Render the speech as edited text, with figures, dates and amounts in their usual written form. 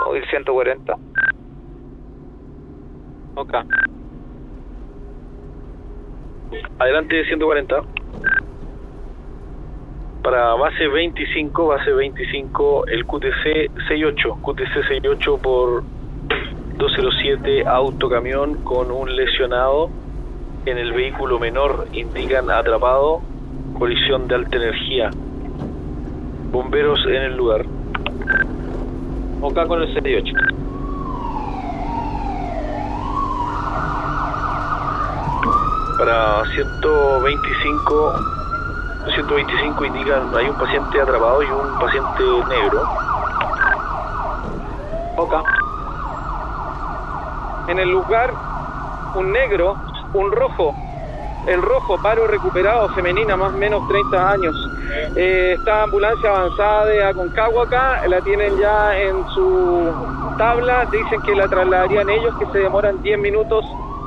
móvil 140. Ok. Adelante 140. Para base 25, el QTC 68 por 207, autocamión con un lesionado en el vehículo menor, indican atrapado, colisión de alta energía. Bomberos en el lugar. Ok con el 68. Para 125 indican hay un paciente atrapado y un paciente negro. Ok. En el lugar, un negro, un rojo. El rojo, paro recuperado, femenina, más o menos 30 años. Esta ambulancia avanzada de Aconcagua acá, la tienen ya en su tabla. Dicen que la trasladarían ellos, que se demoran 10 minutos